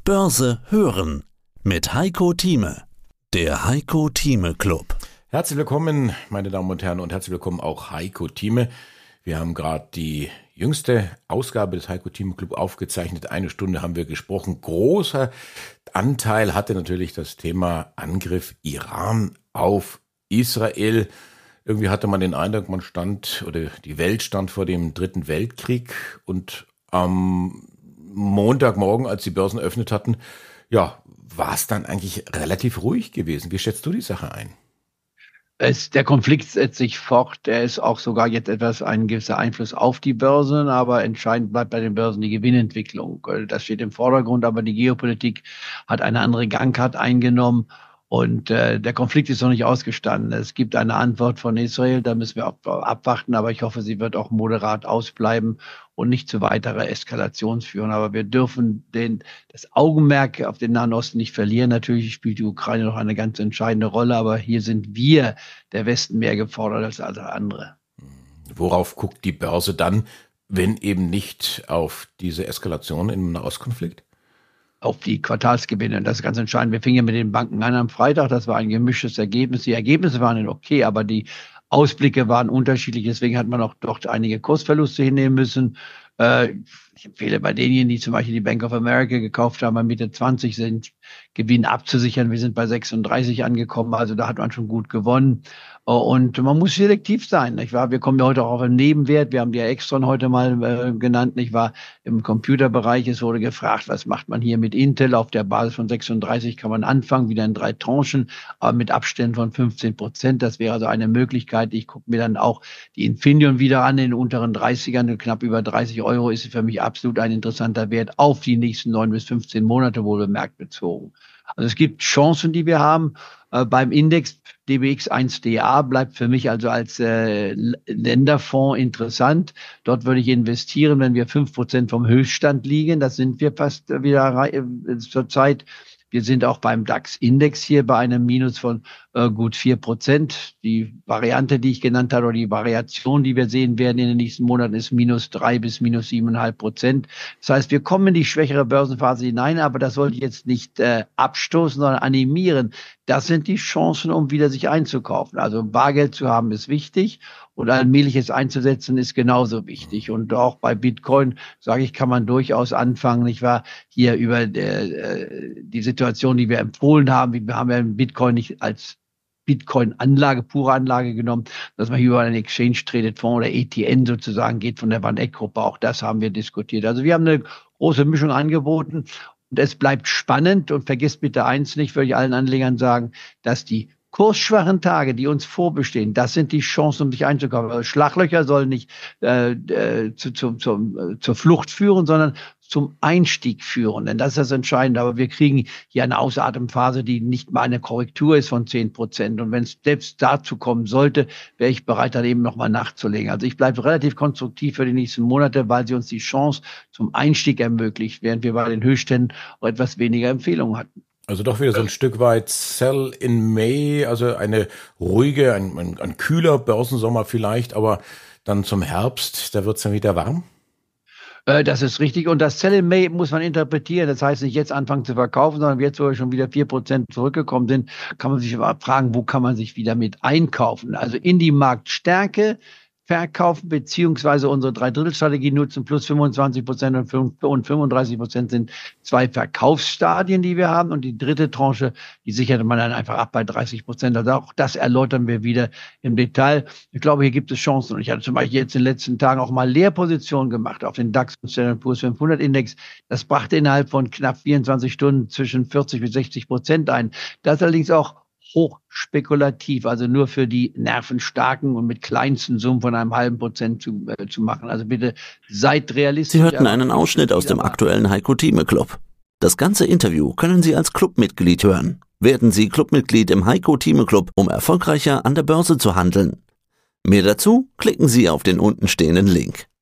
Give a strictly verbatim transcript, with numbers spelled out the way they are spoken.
Börse hören mit Heiko Thieme, der Heiko Thieme Club. Herzlich willkommen, meine Damen und Herren, und herzlich willkommen auch Heiko Thieme. Wir haben gerade die jüngste Ausgabe des Heiko Thieme Club aufgezeichnet. Eine Stunde haben wir gesprochen. Großer Anteil hatte natürlich das Thema Angriff Iran auf Israel. Irgendwie hatte man den Eindruck, man stand oder die Welt stand vor dem Dritten Weltkrieg, und am Montagmorgen, als die Börsen eröffnet hatten, ja, war es dann eigentlich relativ ruhig gewesen. Wie schätzt du die Sache ein? Es, der Konflikt setzt sich fort. Er ist auch sogar jetzt etwas ein gewisser Einfluss auf die Börsen, aber entscheidend bleibt bei den Börsen die Gewinnentwicklung. Das steht im Vordergrund, aber die Geopolitik hat eine andere Gangart eingenommen. Und äh, der Konflikt ist noch nicht ausgestanden. Es gibt eine Antwort von Israel, da müssen wir auch abwarten, aber ich hoffe, sie wird auch moderat ausbleiben und nicht zu weiterer Eskalation führen. Aber wir dürfen den, das Augenmerk auf den Nahen Osten nicht verlieren. Natürlich spielt die Ukraine noch eine ganz entscheidende Rolle, aber hier sind wir, der Westen, mehr gefordert als alle andere. Worauf guckt die Börse dann, wenn eben nicht auf diese Eskalation im Nahostkonflikt? Auf die Quartalsgewinne. Das ist ganz entscheidend. Wir fingen ja mit den Banken an am Freitag. Das war ein gemischtes Ergebnis. Die Ergebnisse waren okay, aber die Ausblicke waren unterschiedlich. Deswegen hat man auch dort einige Kursverluste hinnehmen müssen. Ich empfehle bei denjenigen, die zum Beispiel die Bank of America gekauft haben, bei Mitte zwanzig sind, Gewinn abzusichern. Wir sind bei sechsunddreißig angekommen, also da hat man schon gut gewonnen. Und man muss selektiv sein, nicht wahr? Wir kommen ja heute auch auf einen Nebenwert. Wir haben die Extron heute mal äh, genannt, nicht wahr? Im Computerbereich, es wurde gefragt, was macht man hier mit Intel? Auf der Basis von sechsunddreißig kann man anfangen, wieder in drei Tranchen, aber mit Abständen von fünfzehn Prozent. Das wäre also eine Möglichkeit. Ich gucke mir dann auch die Infineon wieder an, in den unteren dreißigern, knapp über dreißig Euro ist für mich absolut ein interessanter Wert auf die nächsten neun bis fünfzehn Monate wohl bemerkt bezogen. Also es gibt Chancen, die wir haben. Äh, beim Index D B X eins D A bleibt für mich also als äh, Länderfonds interessant. Dort würde ich investieren, wenn wir fünf Prozent vom Höchststand liegen. Das sind wir fast wieder äh, zur Zeit. Wir sind auch beim DAX-Index hier bei einem Minus von äh, gut vier Prozent. Die Variante, die ich genannt habe, oder die Variation, die wir sehen werden in den nächsten Monaten, ist minus drei bis minus siebeneinhalb Prozent. Das heißt, wir kommen in die schwächere Börsenphase hinein, aber das sollte ich jetzt nicht äh, abstoßen, sondern animieren. Das sind die Chancen, um wieder sich einzukaufen. Also Bargeld zu haben ist wichtig und allmähliches einzusetzen ist genauso wichtig. Und auch bei Bitcoin, sage ich, kann man durchaus anfangen, nicht wahr, hier über äh, die Situation, die wir empfohlen haben. Wir haben ja Bitcoin nicht als Bitcoin-Anlage, pure Anlage genommen, dass man hier über einen Exchange-Traded-Fonds oder E T N sozusagen geht von der Van-Eck-Gruppe. Auch das haben wir diskutiert. Also wir haben eine große Mischung angeboten. Und es bleibt spannend, und vergisst bitte eins nicht, würde ich allen Anlegern sagen, dass die kursschwachen Tage, die uns vorbestehen, das sind die Chancen, um sich einzukaufen. Also Schlaglöcher sollen nicht äh, äh, zu, zu, zu, äh, zur Flucht führen, sondern zum Einstieg führen. Denn das ist das Entscheidende. Aber wir kriegen hier eine Ausatemphase, die nicht mal eine Korrektur ist von zehn Prozent. Und wenn es selbst dazu kommen sollte, wäre ich bereit, dann eben nochmal nachzulegen. Also ich bleibe relativ konstruktiv für die nächsten Monate, weil sie uns die Chance zum Einstieg ermöglicht, während wir bei den Höchstständen auch etwas weniger Empfehlungen hatten. Also doch wieder so ein Stück weit Sell in May, also eine ruhige, ein, ein, ein kühler Börsensommer vielleicht, aber dann zum Herbst, da wird's dann wieder warm? Das ist richtig. Und das Sell in May muss man interpretieren. Das heißt nicht jetzt anfangen zu verkaufen, sondern jetzt, wo wir schon wieder vier Prozent zurückgekommen sind, kann man sich fragen, wo kann man sich wieder mit einkaufen? Also in die Marktstärke verkaufen, beziehungsweise unsere Dreidrittelstrategie nutzen, plus fünfundzwanzig Prozent und fünfunddreißig Prozent sind zwei Verkaufsstadien, die wir haben. Und die dritte Tranche, die sichert man dann einfach ab bei dreißig Prozent. Also auch das erläutern wir wieder im Detail. Ich glaube, hier gibt es Chancen. Und ich hatte zum Beispiel jetzt in den letzten Tagen auch mal Leerpositionen gemacht auf den DAX und Standard and Poor's fünfhundert Index. Das brachte innerhalb von knapp vierundzwanzig Stunden zwischen vierzig bis sechzig Prozent ein. Das allerdings auch hochspekulativ, also nur für die Nervenstarken und mit kleinsten Summen von einem halben Prozent zu, äh, zu machen. Also bitte seid realistisch. Sie hörten einen Ausschnitt aus dem aktuellen Heiko Thieme Club. Das ganze Interview können Sie als Clubmitglied hören. Werden Sie Clubmitglied im Heiko Thieme Club, um erfolgreicher an der Börse zu handeln. Mehr dazu klicken Sie auf den unten stehenden Link.